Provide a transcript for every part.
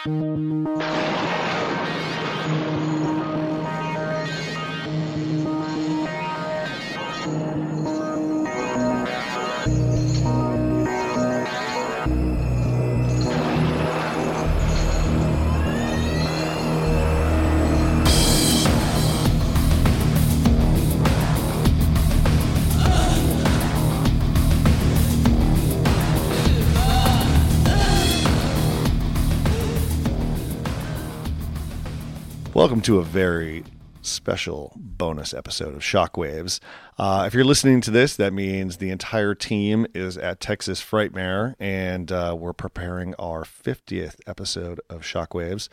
Welcome to a very special bonus episode of Shockwaves. If you're listening to this, that means the entire team is at Texas Frightmare, and we're preparing our 50th episode of Shockwaves.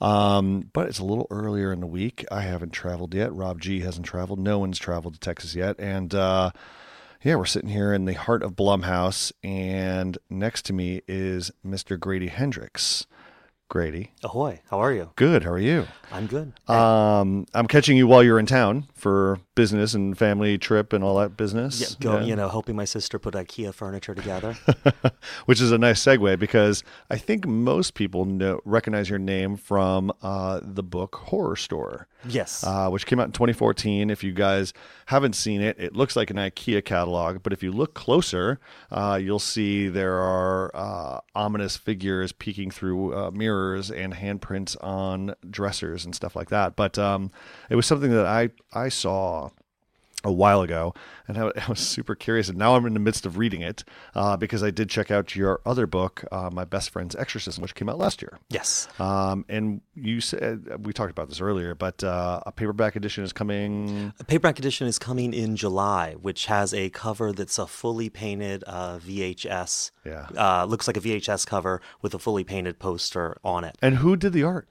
But it's a little earlier in the week. I haven't traveled yet. Rob G hasn't traveled. No one's traveled to Texas yet. And yeah, we're sitting here in the heart of Blumhouse, and next to me is Mr. Grady Hendrix. Grady. Ahoy. How are you? Good. How are you? I'm good. I'm catching you while you're in town for business and family trip and all that business. Helping my sister put IKEA furniture together. Which is a nice segue because I think most people recognize your name from the book Horror Store. Yes. Which came out in 2014. If you guys haven't seen it, it looks like an IKEA catalog, but if you look closer, you'll see there are ominous figures peeking through mirrors and handprints on dressers and stuff like that. But it was something that I saw a while ago, and I was super curious. And now I'm in the midst of reading it because I did check out your other book, My Best Friend's Exorcism, which came out last year. Yes. And you said, we talked about this earlier, but a paperback edition is coming. A paperback edition is coming in July, which has a cover that's a fully painted VHS. Yeah. Looks like a VHS cover with a fully painted poster on it. And who did the art?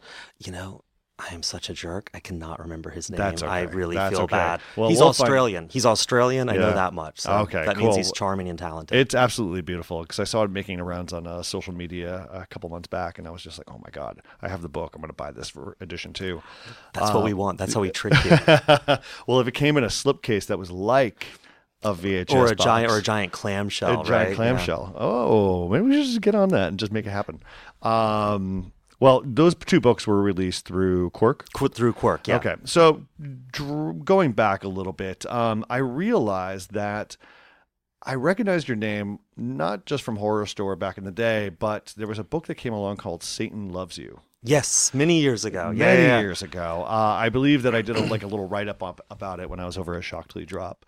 I am such a jerk. I cannot remember his name. That's okay. I really feel bad. Well, he's Australian. He's Australian. I know Yeah. that much. So Okay, that cool. means he's charming and talented. It's absolutely beautiful because I saw it making the rounds on social media a couple months back, and I was just like, oh my God, I have the book. I'm going to buy this for edition 2. That's what we want. That's how we trick you. Well, if it came in a slipcase that was like a VHS or a box, giant clamshell, a giant clamshell. Yeah. Oh, maybe we should just get on that and just make it happen. Well, those 2 books were released through Quirk. Through Quirk, yeah. Okay, so going back a little bit, I realized that I recognized your name not just from Horror Store back in the day, but there was a book that came along called Satan Loves You. Yes, many years ago. Many years ago. I believe that I did a little write-up about it when I was over at Shock Till You Drop.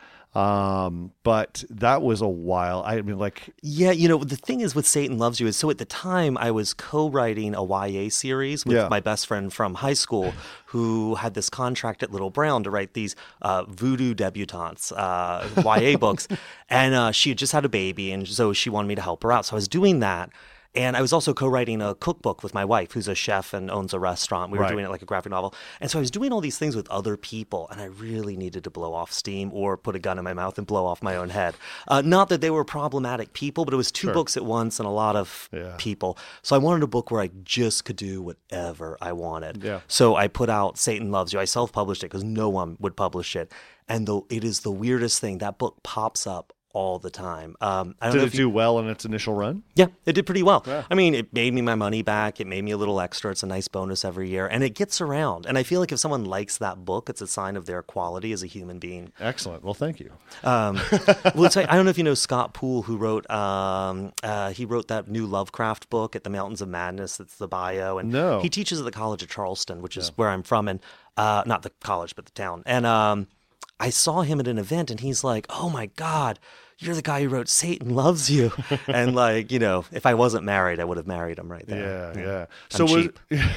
But that was a while. Yeah, the thing is with Satan Loves You is, so at the time I was co-writing a YA series with my best friend from high school who had this contract at Little Brown to write these voodoo debutantes, YA books. And she had just had a baby, and so she wanted me to help her out. So I was doing that. And I was also co-writing a cookbook with my wife, who's a chef and owns a restaurant. We were doing it like a graphic novel. And so I was doing all these things with other people, and I really needed to blow off steam or put a gun in my mouth and blow off my own head. Not that they were problematic people, but it was 2 books at once and a lot of people. So I wanted a book where I just could do whatever I wanted. Yeah. So I put out Satan Loves You. I self-published it because no one would publish it. And it is the weirdest thing. That book pops up all the time. Did it do well in its initial run? Yeah, it did pretty well. Yeah. I mean, it made me my money back. It made me a little extra. It's a nice bonus every year. And it gets around. And I feel like if someone likes that book, it's a sign of their quality as a human being. Excellent. Well, thank you. Well, I don't know if you know Scott Poole, who wrote he wrote that new Lovecraft book at the Mountains of Madness. It's the bio. And No. He teaches at the College of Charleston, which is where I'm from. And not the college, but the town. And I saw him at an event, and he's like, oh my God, you're the guy who wrote Satan Loves You. And if I wasn't married, I would have married him right there. Yeah. I'm cheap.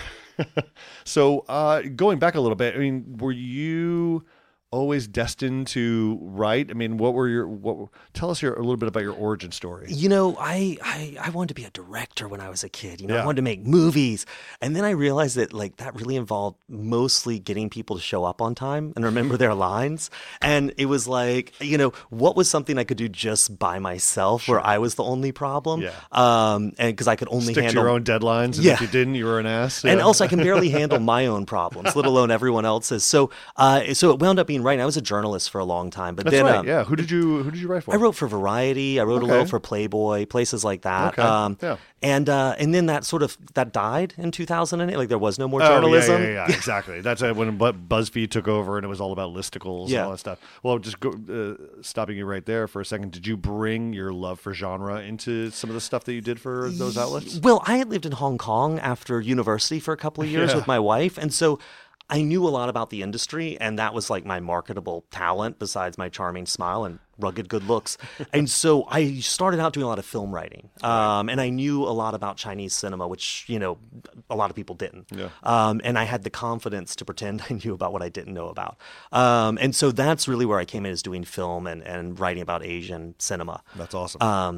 So going back a little bit, I mean, were you always destined to write? I mean, tell us a little bit about your origin story. I wanted to be a director when I was a kid. I wanted to make movies. And then I realized that that really involved mostly getting people to show up on time and remember their lines. And it was what was something I could do just by myself where I was the only problem? Yeah. And because I could only Stick handle to your own deadlines. And if you didn't, you were an ass. Yeah. And also I can barely handle my own problems, let alone everyone else's. So it wound up being writing. I was a journalist for a long time, but That's then right. Yeah. Who did you write for? I wrote for Variety. I wrote a little for Playboy, places like that. Okay. And then that died in 2008. Like there was no more journalism. Yeah. Exactly. That's when BuzzFeed took over, and it was all about listicles and all that stuff. Well, just stopping you right there for a second. Did you bring your love for genre into some of the stuff that you did for those outlets? Well, I had lived in Hong Kong after university for a couple of years with my wife, and so I knew a lot about the industry, and that was like my marketable talent besides my charming smile and rugged good looks. And so I started out doing a lot of film writing, and I knew a lot about Chinese cinema, which, a lot of people didn't. Yeah. And I had the confidence to pretend I knew about what I didn't know about. And so that's really where I came in, is doing film and writing about Asian cinema. That's awesome.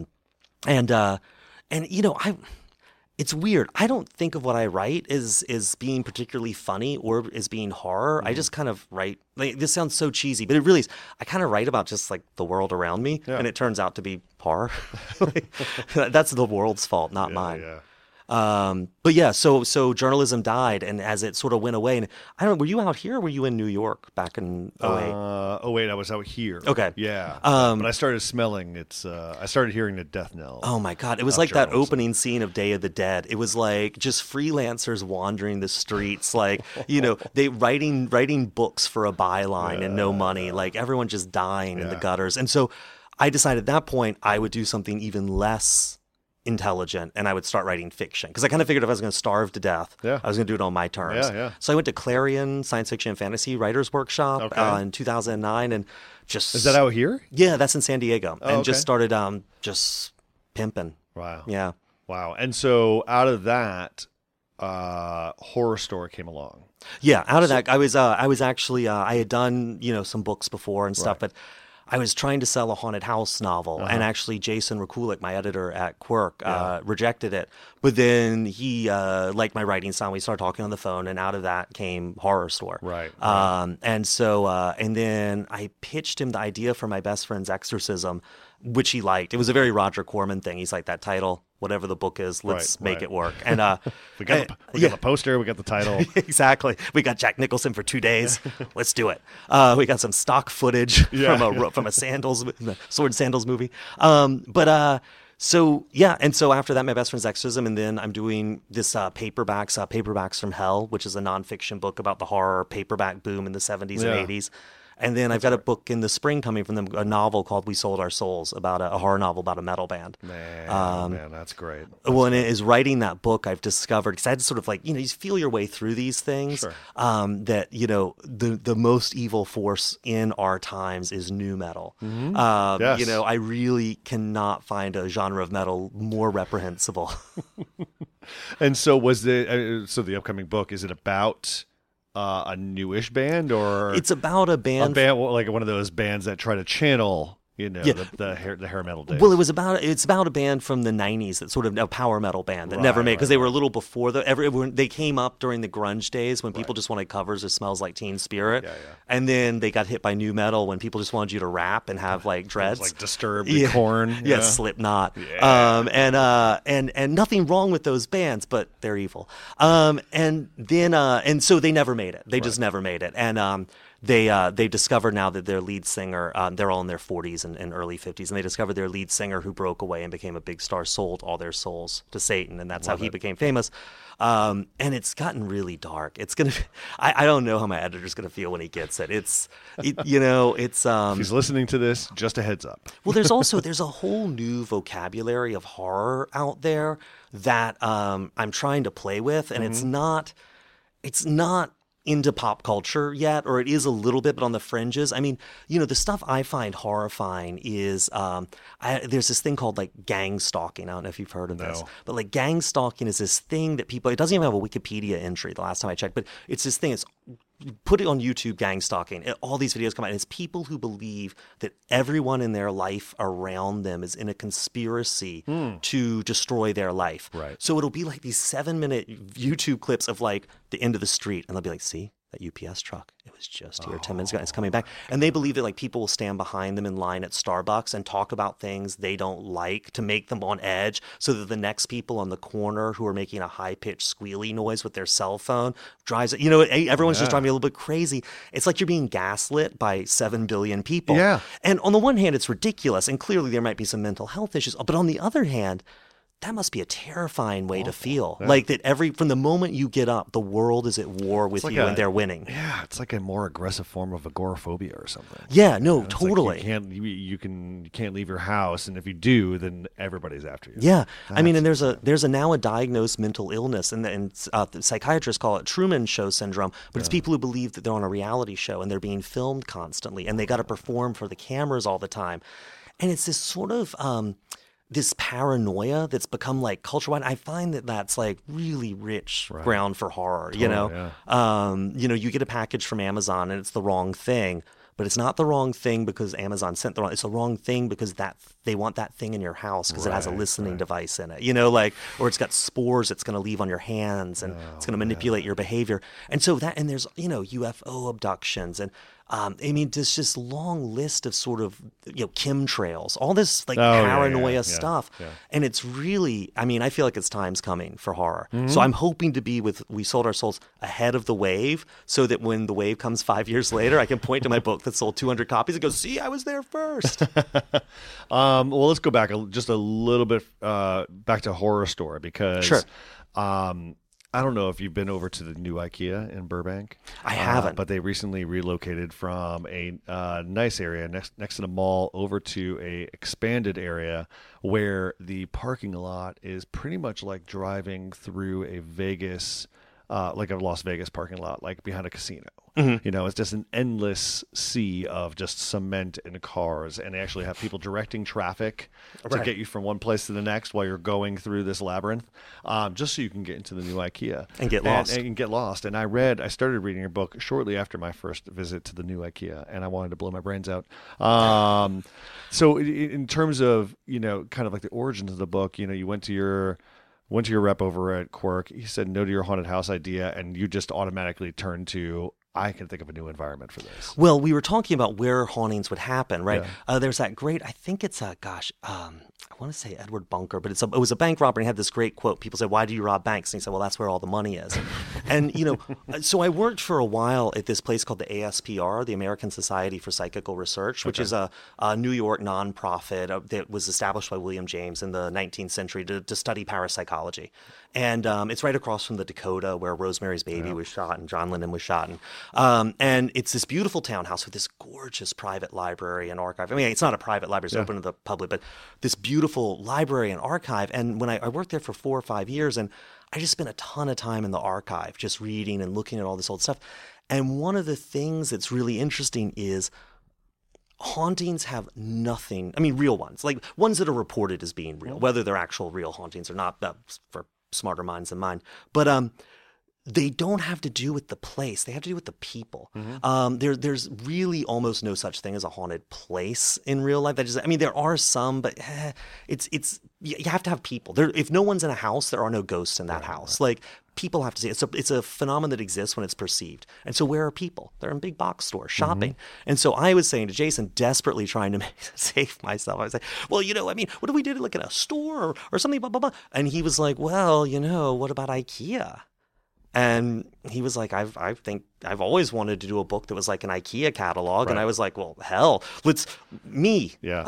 It's weird. I don't think of what I write as being particularly funny or as being horror. I just kind of write. Like, this sounds so cheesy, but it really is. I kind of write about just like the world around me, and it turns out to be horror. That's the world's fault, not mine. Yeah. But yeah, so journalism died, and as it sort of went away, and I don't know, were you out here or were you in New York back in 08? I was out here. Okay. Yeah. But I started smelling I started hearing the death knell. Oh my God. It was like that opening scene of Day of the Dead. It was like just freelancers wandering the streets, like, they writing books for a byline and no money, like everyone just dying in the gutters. And so I decided at that point I would do something even less intelligent, and I would start writing fiction, because I kind of figured if I was going to starve to death, I was going to do it on my terms. So I went to Clarion Science Fiction and Fantasy Writers Workshop in 2009, and just... Is that out here? Yeah, that's in San Diego. Just started just pimping. Wow. Yeah. Wow. And so out of that, Horror Store came along. Yeah, out of that, I was actually I had done some books before and stuff, but I was trying to sell a haunted house novel, and actually Jason Rakulik, my editor at Quirk, rejected it. But then he liked my writing style. We started talking on the phone, and out of that came Horror Store. Right. And so, and then I pitched him the idea for my best friend's exorcism, which he liked. It was a very Roger Corman thing. He's like, that title, whatever the book is, let's make it work. And we got the poster, we got the title. Exactly. We got Jack Nicholson for 2 days. Let's do it. We got some stock footage from a Sword Sandals movie. And so after that, my best friend's exorcism, and then I'm doing this Paperbacks from Hell, which is a nonfiction book about the horror paperback boom in the 70s and 80s. And then I've got a book in the spring coming from them, a novel called We Sold Our Souls, about a horror novel about a metal band. Man, that's great. And it is writing that book, I've discovered, because I had to sort of like, you feel your way through these things, that, the most evil force in our times is nu metal. Yes. I really cannot find a genre of metal more reprehensible. And so the upcoming book, is it about... a newish band, or it's about a band like one of those bands that try to channel the hair metal days? Well, it's about a band from the 90s, that sort of a power metal band that never made, because they were a little before they came up during the grunge days when people just wanted covers of Smells Like Teen Spirit. And then they got hit by nu metal when people just wanted you to rap and have like dreads. Like Disturbed, Korn. Slipknot. And nothing wrong with those bands, but they're evil. And so they never made it. They just never made it. And they discovered now that their lead singer, they're all in their 40s and early 50s, and they discovered their lead singer, who broke away and became a big star, sold all their souls to Satan, and that's how he became famous. And it's gotten really dark. It's gonna. I don't know how my editor's gonna feel when he gets it. It's. If he's listening to this, just a heads up. Well, there's a whole new vocabulary of horror out there that I'm trying to play with, and it's not into pop culture yet, or it is a little bit, but on the fringes. I mean, the stuff I find horrifying is there's this thing called like gang stalking. I don't know if you've heard of this, but like gang stalking is this thing that people, it doesn't even have a Wikipedia entry the last time I checked, but it's this thing. It's put it on YouTube, gang stalking. All these videos come out, and it's people who believe that everyone in their life around them is in a conspiracy to destroy their life. Right. So it'll be like these 7-minute YouTube clips of like the end of the street, and they'll be like, see, that UPS truck, was just here 10 minutes ago. It's coming back. And they believe that like people will stand behind them in line at Starbucks and talk about things they don't like to make them on edge so that the next people on the corner who are making a high-pitched squealy noise with their cell phone drives it. Everyone's just driving me a little bit crazy. It's like you're being gaslit by 7 billion people. Yeah. And on the one hand, it's ridiculous. And clearly there might be some mental health issues. But on the other hand, that must be a terrifying way to feel. Yeah. Like that from the moment you get up, the world is at war with you and they're winning. Yeah, it's like a more aggressive form of agoraphobia or something. Yeah, no, totally. Like you can't leave your house, and if you do, then everybody's after you. Yeah, and there's now a diagnosed mental illness, and the psychiatrists call it Truman Show syndrome. But it's people who believe that they're on a reality show and they're being filmed constantly, and they got to perform for the cameras all the time, and it's this sort of this paranoia that's become like culture-wide. I find that that's like really rich ground for horror. Totally, you get a package from Amazon and it's the wrong thing, but it's not the wrong thing because Amazon sent the wrong. It's the wrong thing because they want that thing in your house because it has a listening device in it. Or it's got spores it's going to leave on your hands and it's going to manipulate your behavior. And so there's UFO abductions and. There's this long list of sort of, chemtrails, all this paranoia stuff. Yeah. And it's really, I feel like it's time's coming for horror. Mm-hmm. So I'm hoping to be We Sold Our Souls ahead of the wave so that when the wave comes 5 years later, I can point to my book that sold 200 copies and go, see, I was there first. Well, let's go back just a little bit back to Horror Store because sure. I don't know if you've been over to the new IKEA in Burbank. I haven't. But they recently relocated from a nice area next to the mall over to a expanded area where the parking lot is pretty much like driving through a Vegas, like a Las Vegas parking lot, like behind a casino. Mm-hmm. It's just an endless sea of just cement and cars, and they actually have people directing traffic to get you from one place to the next while you're going through this labyrinth, just so you can get into the new IKEA and get lost. And get lost. And I started reading your book shortly after my first visit to the new IKEA, and I wanted to blow my brains out. So in terms of kind of like the origins of the book, you went to your rep over at Quirk. He said no to your haunted house idea, and you just automatically turned to, I can think of a new environment for this. Well, we were talking about where hauntings would happen, right? Yeah. There's that great, I think it's I want to say Edward Bunker, but it was a bank robber, and he had this great quote. People said, why do you rob banks? And he said, well, that's where all the money is. And, so I worked for a while at this place called the ASPR, the American Society for Psychical Research, which is a New York nonprofit that was established by William James in the 19th century to study parapsychology. And it's right across from the Dakota where Rosemary's Baby was shot and John Lennon was shot. And it's this beautiful townhouse with this gorgeous private library and archive. It's not a private library, it's open to the public, but this beautiful library and archive. And when I worked there for 4 or 5 years, and I just spent a ton of time in the archive just reading and looking at all this old stuff. And one of the things that's really interesting is hauntings have nothing, real ones, like ones that are reported as being real, whether they're actual real hauntings or not, that's for smarter minds than mine. But they don't have to do with the place. They have to do with the people. Mm-hmm. There's really almost no such thing as a haunted place in real life. There are some, but it's you have to have people. If no one's in a house, there are no ghosts in that house. Right. Like people have to see it. It's a phenomenon that exists when it's perceived. And so where are people? They're in big box stores shopping. Mm-hmm. And so I was saying to Jason, desperately trying to save myself, I was like, well, what if we did it like in a store or something, blah, blah, blah. And he was like, well, what about IKEA? And he was like, I think I've always wanted to do a book that was like an IKEA catalog. Right. And I was like, well, hell, me. Can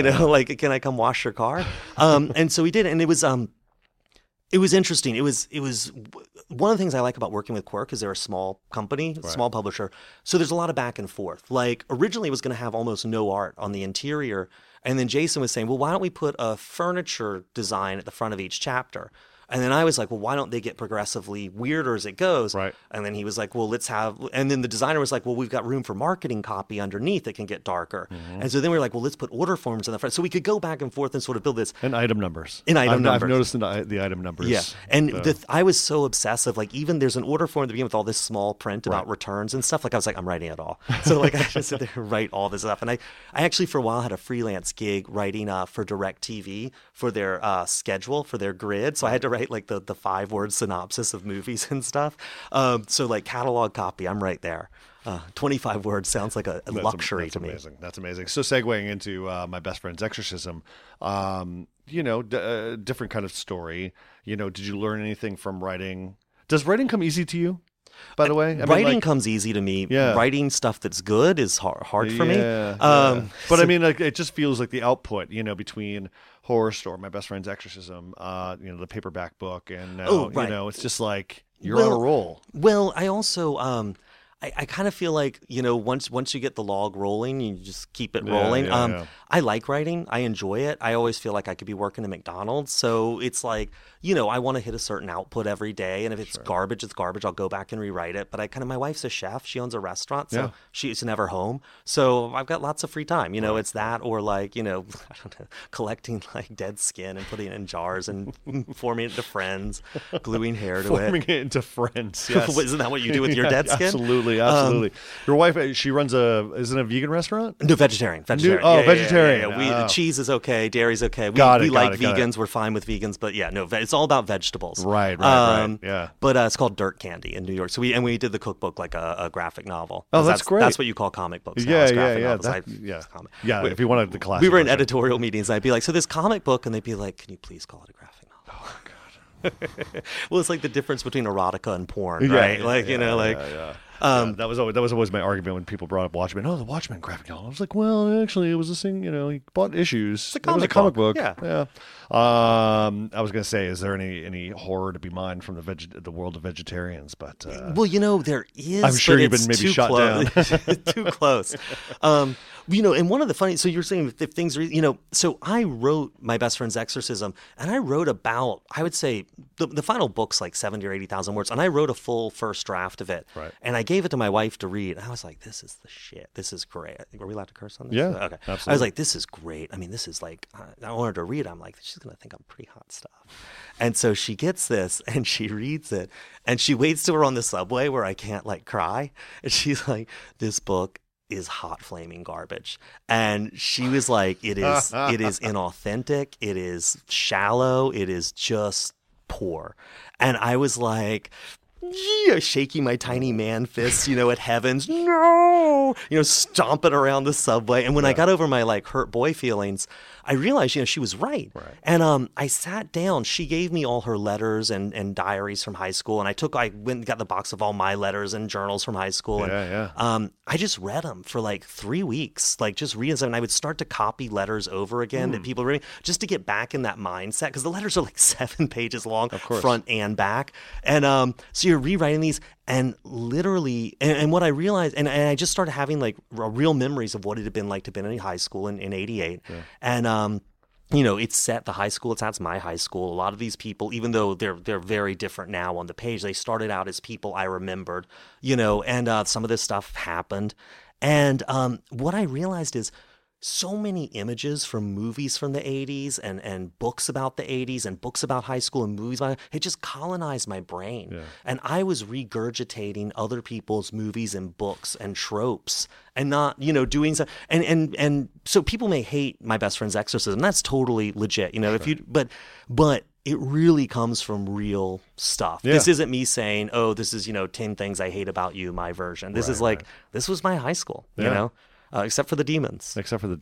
I come wash your car? And so he did. And it was interesting. It was one of the things I like about working with Quirk is they're a small company, small publisher. So there's a lot of back and forth. Like originally it was going to have almost no art on the interior. And then Jason was saying, well, why don't we put a furniture design at the front of each chapter? And then I was like, well, why don't they get progressively weirder as it goes? Right. And then he was like, well, and then the designer was like, well, we've got room for marketing copy underneath that can get darker. Mm-hmm. And so then we were like, well, let's put order forms in the front. So we could go back and forth and sort of build this. And item numbers. I've noticed the item numbers. Yeah. And I was so obsessive. Like even there's an order form to begin with all this small print about returns and stuff. Like I was like, I'm writing it all. So like I just sit there and write all this stuff. And I actually for a while had a freelance gig writing for DirecTV for their schedule, for their grid. So I had to write like the 5-word synopsis of movies and stuff. So like catalog copy, I'm right there. 25 words sounds like a luxury to me. Amazing. That's amazing. So segueing into My Best Friend's Exorcism, different kind of story. Did you learn anything from writing? Does writing come easy to you? By the way, writing comes easy to me. Yeah. Writing stuff that's good is hard for me. But I mean, like, it just feels like the output, between Horror Store, My Best Friend's Exorcism, the paperback book, and now, it's just like you're on a roll. Well, I also I kind of feel like, once you get the log rolling, you just keep it rolling. I like writing. I enjoy it. I always feel like I could be working at McDonald's. So it's like, I want to hit a certain output every day. And if it's garbage, it's garbage. I'll go back and rewrite it. But my wife's a chef. She owns a restaurant. So she's never home. So I've got lots of free time. It's that or like, I don't know, collecting like dead skin and putting it in jars and forming it into friends, gluing hair to Forming it into friends. Yes. Isn't that what you do with your dead skin? Absolutely. Your wife, she runs isn't it a vegan restaurant? No, vegetarian. Vegetarian. The cheese is okay. Dairy's okay. We like vegans. We're fine with vegans. But it's all about vegetables. Right. Yeah. But it's called Dirt Candy in New York. So we did the cookbook like a graphic novel. Oh, that's great. That's what you call comic books. Yeah. If you wanted the classic. We were in editorial meetings. And I'd be like, so this comic book, and they'd be like, can you please call it a graphic novel? Oh God. Well, it's like the difference between erotica and porn, right? That was always my argument when people brought up Watchmen. Oh, the Watchmen graphic novel. I was like, well, actually, it was this thing. He bought issues. It was a comic book. Yeah. I was going to say, is there any horror to be mined from the world of vegetarians? But there is. I'm sure you've been maybe shot down. Too close. And one of the funny. So you're saying if things are, so I wrote My Best Friend's Exorcism, and I wrote about, I would say, the final book's like 70 or 80,000 words, and I wrote a full first draft of it. Right. And I gave it to my wife to read, and I was like, this is the shit. This is great. Are we allowed to curse on this? Yeah. Okay. Absolutely. I was like, this is great. I mean, this is like, I wanted her to read it. I'm like, she's going to think I'm pretty hot stuff. And so she gets this, and she reads it, and she waits till we're on the subway where I can't like cry. And she's like, this book is hot flaming garbage. And she was like, it is inauthentic, it is shallow, it is just poor. And I was like, shaking my tiny man fists, at heavens, no, stomping around the subway. And when I got over my like hurt boy feelings, I realized, she was right. And I sat down. She gave me all her letters and diaries from high school. And I went and got the box of all my letters and journals from high school. And I just read them for like 3 weeks, like just reading them. And I would start to copy letters over again that people were reading just to get back in that mindset. Because the letters are like 7 pages long, front and back. And so you're rewriting these. And literally, and what I realized, and I just started having like real memories of what it had been like to be in high school in 88. Yeah. And, it's set the high school. It's my high school. A lot of these people, even though they're very different now on the page, they started out as people I remembered, and some of this stuff happened. And what I realized is, so many images from movies from the 80s and books about the 80s and books about high school and movies. It just colonized my brain. Yeah. And I was regurgitating other people's movies and books and tropes and not, doing so. And so people may hate My Best Friend's Exorcism. That's totally legit, sure. But it really comes from real stuff. Yeah. This isn't me saying, oh, this is, 10 things I hate about you, my version. This is like, this was my high school, except for the demons.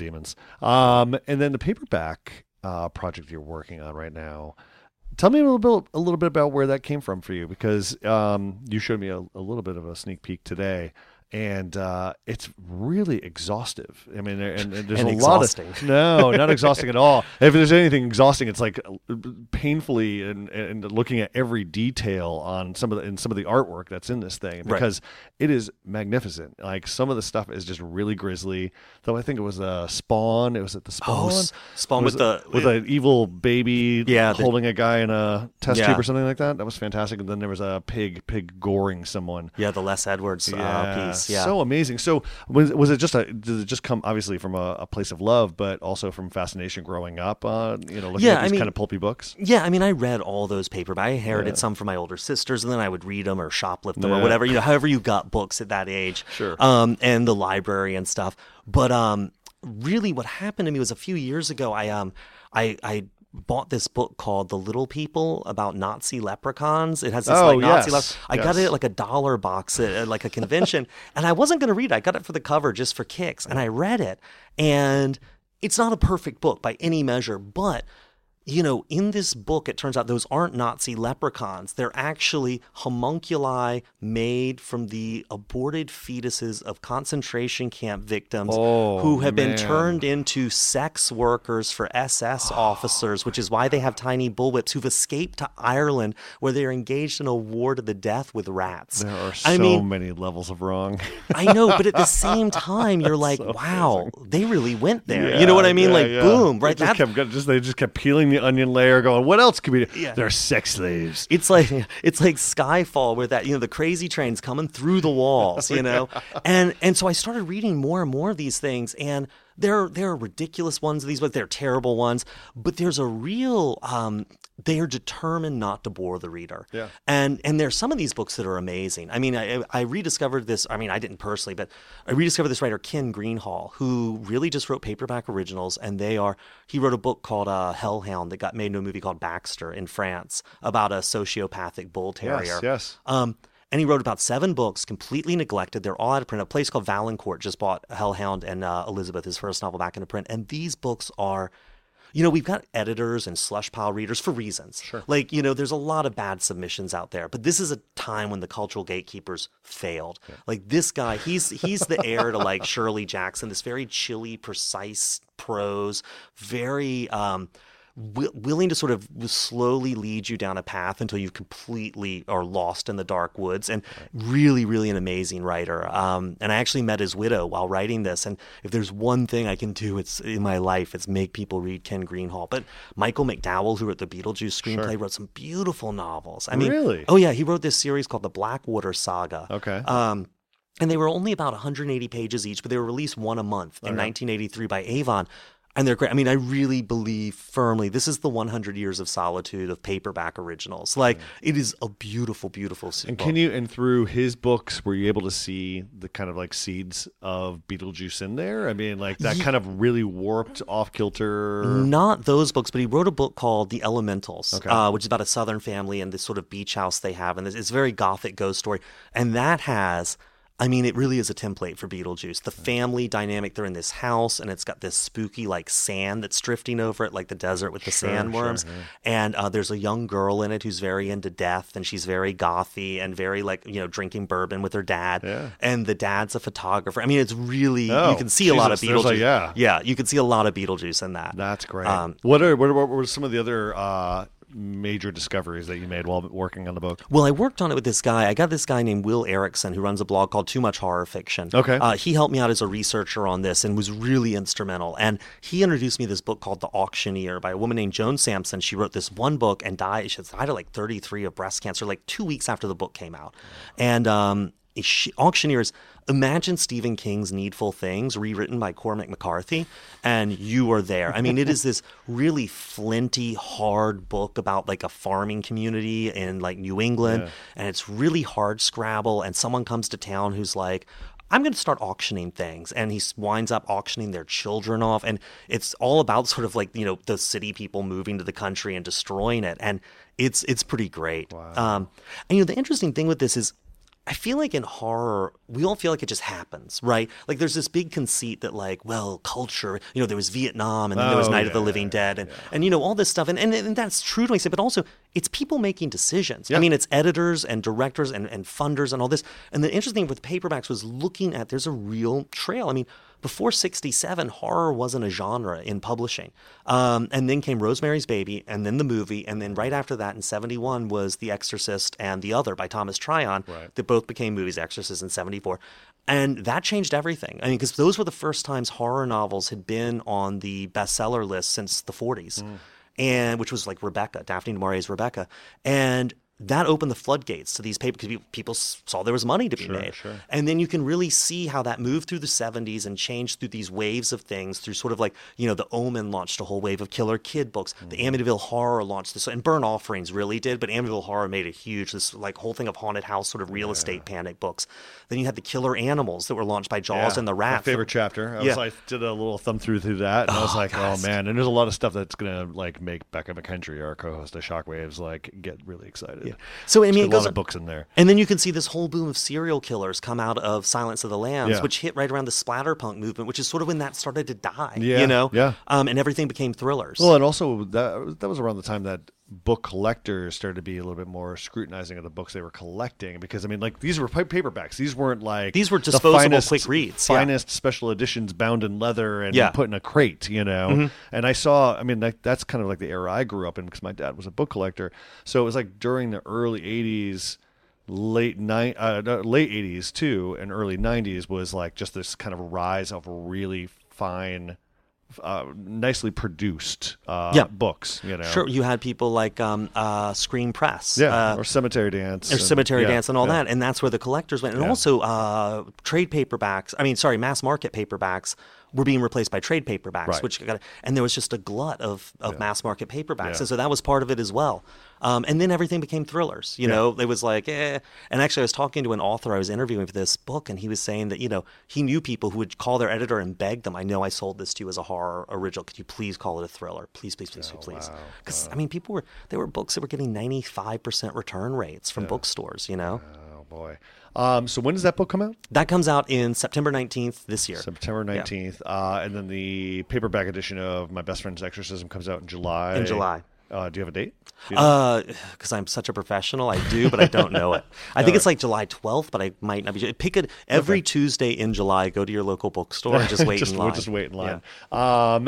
And then the paperback project you're working on right now. Tell me a little bit about where that came from for you, because you showed me a little bit of a sneak peek today. And it's really exhaustive. I mean, and there's a exhausting. Lot of not exhausting at all. If there's anything exhausting, it's like painfully and looking at every detail on some of the artwork that's in this thing, because it is magnificent. Like some of the stuff is just really grisly. Though I think it was Spawn. It was at the Spawn. Oh, Spawn with an evil baby holding a guy in a test tube or something like that. That was fantastic. And then there was a pig goring someone. Yeah, the Les Edwards piece. Yeah. So amazing. So was it did it just come obviously from a place of love, but also from fascination growing up, looking at these kind of pulpy books? Yeah, I mean, I read all those papers. I inherited some from my older sisters, and then I would read them or shoplift them or whatever, however you got books at that age. Sure. And the library and stuff. But really what happened to me was a few years ago, I bought this book called The Little People about Nazi leprechauns. It has this Nazi I got it at like $1 box at like a convention, and I wasn't going to read it. I got it for the cover just for kicks, and I read it. And it's not a perfect book by any measure, but in this book, it turns out those aren't Nazi leprechauns. They're actually homunculi made from the aborted fetuses of concentration camp victims who have been turned into sex workers for SS officers, which is why they have tiny bullwhips, who've escaped to Ireland, where they're engaged in a war to the death with rats. There are so many levels of wrong. I know, but at the same time, you're like, wow, they really went there. Yeah, you know what I mean? Boom, right? They just kept peeling the onion layer, going, what else could be? Yeah. They're sex slaves. It's like Skyfall, where that the crazy train's coming through the walls, and so I started reading more and more of these things, and there are ridiculous ones of these books. There are terrible ones, but there's a real. They are determined not to bore the reader. Yeah. And there's some of these books that are amazing. I mean, I rediscovered this. I mean, I didn't personally, but I rediscovered this writer, Ken Greenhall, who really just wrote paperback originals. And he wrote a book called Hellhound that got made into a movie called Baxter in France about a sociopathic bull terrier. Yes. And he wrote about 7 books, completely neglected. They're all out of print. A place called Valancourt just bought Hellhound and Elizabeth, his first novel, back into print. And these books are... we've got editors and slush pile readers for reasons. Sure. There's a lot of bad submissions out there, but this is a time when the cultural gatekeepers failed. Yeah. Like this guy, he's the heir to like Shirley Jackson, this very chilly, precise prose, very willing to sort of slowly lead you down a path until you completely are lost in the dark woods, and really, really an amazing writer. And I actually met his widow while writing this, and if there's one thing I can do in my life, it's make people read Ken Greenhall. But Michael McDowell, who wrote the Beetlejuice screenplay, wrote some beautiful novels. I mean, really? Oh yeah, he wrote this series called the Blackwater Saga. Okay. And they were only about 180 pages each, but they were released one a month in 1983 by Avon. And they're great. I mean, I really believe firmly this is the 100 Years of Solitude of paperback originals. Like, it is a beautiful, beautiful book. And through his books, were you able to see the kind of like seeds of Beetlejuice in there? I mean, like that kind of really warped, off-kilter... Not those books, but he wrote a book called The Elementals, which is about a Southern family and this sort of beach house they have. And it's a very gothic ghost story. And that has... I mean, it really is a template for Beetlejuice. The family dynamic, they're in this house, and it's got this spooky, like, sand that's drifting over it, like the desert with the sandworms. Sure. And there's a young girl in it who's very into death, and she's very gothy and very, like, drinking bourbon with her dad. Yeah. And the dad's a photographer. I mean, it's really, you can see a lot of Beetlejuice. You can see a lot of Beetlejuice in that. That's great. What were some of the other... major discoveries that you made while working on the book? Well, I worked on it with this guy. I got this guy named Will Erickson who runs a blog called Too Much Horror Fiction. Okay. He helped me out as a researcher on this and was really instrumental. And he introduced me to this book called The Auctioneer by a woman named Joan Sampson. She wrote this one book and died. She died at like 33 of breast cancer, like 2 weeks after the book came out. And Auctioneers, imagine Stephen King's Needful Things rewritten by Cormac McCarthy, and you are there. I mean, it is this really flinty, hard book about like a farming community in like New England, and it's really hard scrabble, and someone comes to town who's like, I'm going to start auctioning things. And he winds up auctioning their children off. And it's all about sort of like, the city people moving to the country and destroying it. And it's pretty great. Wow. And the interesting thing with this is, I feel like in horror, we all feel like it just happens, right? Like there's this big conceit that like, well, culture, there was Vietnam and then there was Night of the Living Dead and all this stuff. And that's true to me, but also it's people making decisions. Yeah. I mean, it's editors and directors and funders and all this. And the interesting thing with paperbacks was looking at, there's a real trail. I mean, before 1967, horror wasn't a genre in publishing. And then came Rosemary's Baby, and then the movie, and then right after that in 1971 was The Exorcist and The Other by Thomas Tryon, that both became movies, Exorcist in 1974. And that changed everything. I mean, because those were the first times horror novels had been on the bestseller list since the 1940s, and which was like Rebecca, Daphne du Maurier's Rebecca. And that opened the floodgates to these papers because people saw there was money to be made. Sure. And then you can really see how that moved through the 70s and changed through these waves of things, through sort of like, The Omen launched a whole wave of killer kid books. The Amityville Horror launched this, and Burn Offerings really did, but Amityville Horror made it huge, this like whole thing of haunted house sort of real estate panic books. Then you had the Killer Animals that were launched by Jaws and the Rat. My favorite chapter. I did a little thumb through that, and I was like, oh man. And there's a lot of stuff that's going to like make Becca McKendry, our co-host of Shockwaves, like get really excited. Yeah. So I mean, it goes a lot of books in there. And then you can see this whole boom of serial killers come out of Silence of the Lambs, which hit right around the splatterpunk movement, which is sort of when that started to die. Yeah. And everything became thrillers. Well, and also that was around the time that book collectors started to be a little bit more scrutinizing of the books they were collecting, because I mean, like, these were paperbacks. These weren't like, these were disposable quick reads, finest special editions bound in leather and put in a crate, And I saw, I mean, that's kind of like the era I grew up in, because my dad was a book collector. So it was like during the early 80s, late 80s too, and early 90s was like just this kind of rise of really fine, nicely produced books. Sure, you had people like Screen Press, or Cemetery Dance, and all that, and that's where the collectors went. And also trade paperbacks. Mass market paperbacks were being replaced by trade paperbacks, and there was just a glut of mass market paperbacks, and so that was part of it as well. And then everything became thrillers. It was like, And actually, I was talking to an author I was interviewing for this book, and he was saying that, he knew people who would call their editor and beg them, I know I sold this to you as a horror original. Could you please call it a thriller? Please. Because, there were books that were getting 95% return rates from bookstores, Oh, boy. So when does that book come out? That comes out in September 19th this year. September 19th. And then the paperback edition of My Best Friend's Exorcism comes out in July. In July. Do you have a date? Because I'm such a professional, I do, but I don't know it. I think it's like July 12th, but I might not be. Pick it every Tuesday in July. Go to your local bookstore and just wait in line. Just wait in line. Yeah.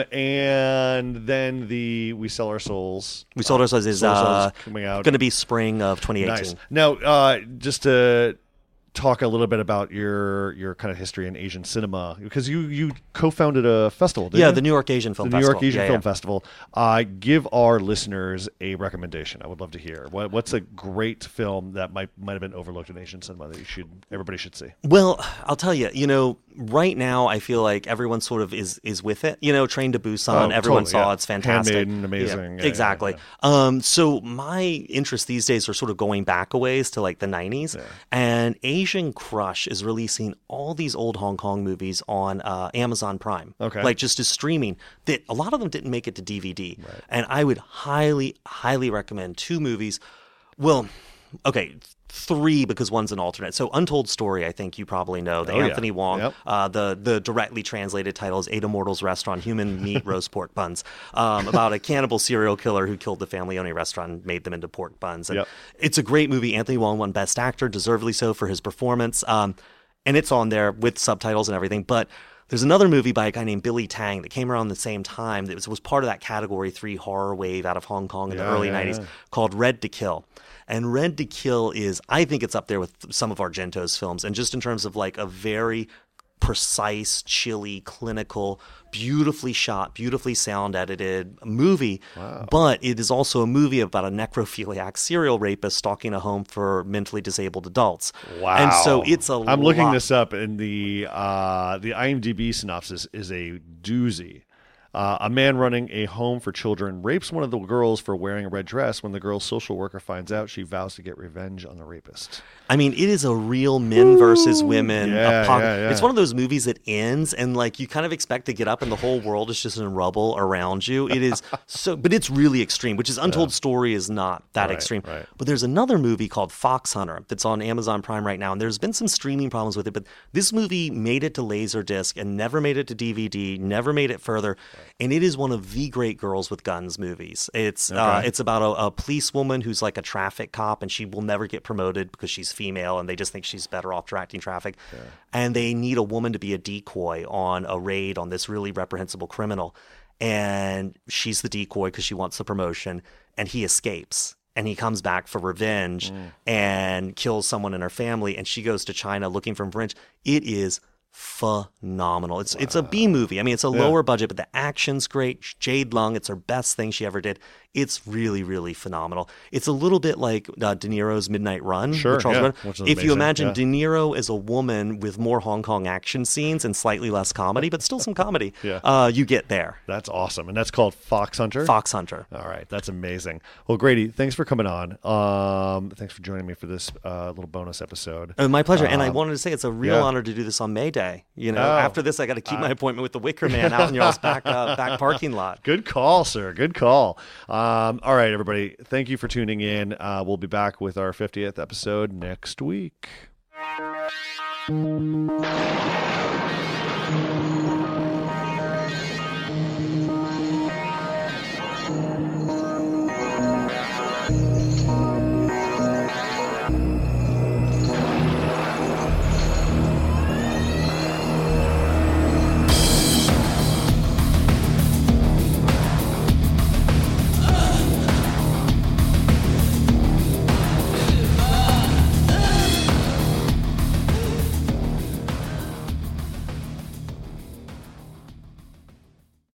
And then We Sell Our Souls. We Sold Our Souls is coming out. Going to be spring of 2018. Nice. Now, just to talk a little bit about your kind of history in Asian cinema, because you co-founded a festival, didn't you? The New York Asian Film Festival. The New York Asian Film Festival. Give our listeners a recommendation. I would love to hear. What's a great film that might have been overlooked in Asian cinema that everybody should see? Well, I'll tell you, right now I feel like everyone sort of is with it. Train to Busan, everyone saw it's fantastic. Handmaiden, amazing. Yeah, exactly. So my interests these days are sort of going back a ways to like the 90s. Yeah. And Asian Crush is releasing all these old Hong Kong movies on Amazon Prime. Okay. Like just as streaming. That a lot of them didn't make it to DVD. Right. And I would highly, highly recommend two movies. Well, okay, three, because one's an alternate. So Untold Story, I think you probably know. The Anthony Wong. Yep. The directly translated title is Ada Mortal's Restaurant, Human Meat Roast Pork Buns. About a cannibal serial killer who killed the family-owned restaurant and made them into pork buns. And it's a great movie. Anthony Wong won Best Actor, deservedly so, for his performance. And it's on there with subtitles and everything. But there's another movie by a guy named Billy Tang that came around the same time that was part of that Category 3 horror wave out of Hong Kong in the early 90s called Red to Kill. And Red to Kill is, I think it's up there with some of Argento's films. And just in terms of like a very precise, chilly, clinical, beautifully shot, beautifully sound edited movie. Wow. But it is also a movie about a necrophiliac serial rapist stalking a home for mentally disabled adults. Wow. And so it's I'm looking this up, and the IMDb synopsis is a doozy. A man running a home for children rapes one of the girls for wearing a red dress. When the girl's social worker finds out, she vows to get revenge on the rapist. I mean, it is a real men versus women. Yeah. It's one of those movies that ends and like you kind of expect to get up and the whole world is just in rubble around you. It is but it's really extreme, which is Untold Story is not that extreme. Right. But there's another movie called Fox Hunter that's on Amazon Prime right now, and there's been some streaming problems with it, but this movie made it to Laserdisc and never made it to DVD, never made it further. And it is one of the great Girls with Guns movies. It's about a policewoman who's like a traffic cop, and she will never get promoted because she's female, and they just think she's better off directing traffic. Yeah. And they need a woman to be a decoy on a raid on this really reprehensible criminal. And she's the decoy because she wants the promotion, and he escapes. And he comes back for revenge and kills someone in her family, and she goes to China looking for revenge. It is phenomenal. It's a B movie. I mean, it's a lower budget, but the action's great. Jade Lung, it's her best thing she ever did. It's really, really phenomenal. It's a little bit like De Niro's Midnight Run. Sure, Charles Grodin. Which is if you amazing, imagine De Niro as a woman with more Hong Kong action scenes and slightly less comedy, but still some comedy, you get there. That's awesome. And that's called Fox Hunter? Fox Hunter. All right. That's amazing. Well, Grady, thanks for coming on. Thanks for joining me for this little bonus episode. My pleasure. And I wanted to say it's a real honor to do this on May Day. After this, I got to keep my appointment with the Wicker Man out in y'all's back parking lot. Good call, sir. Good call. All right, everybody. Thank you for tuning in. We'll be back with our 50th episode next week.